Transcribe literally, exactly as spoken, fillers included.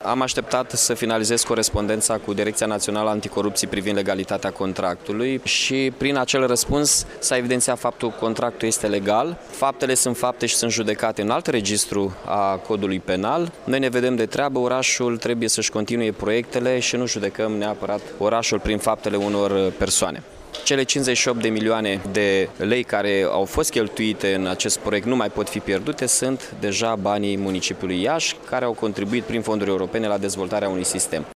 Am așteptat să finalizez corespondența cu Direcția Națională Anticorupție privind legalitatea contractului și prin acel răspuns s-a evidențiat faptul că contractul este legal, faptele sunt fapte și sunt judecate în alt registru a codului penal. Noi ne vedem de treabă, orașul trebuie să-și continue proiectele și nu judecăm neapărat orașul prin faptele unor persoane. Cele cincizeci și opt de milioane de lei care au fost cheltuite în acest proiect nu mai pot fi pierdute, sunt deja banii municipiului Iași, care au contribuit prin fonduri europene la dezvoltarea unui sistem.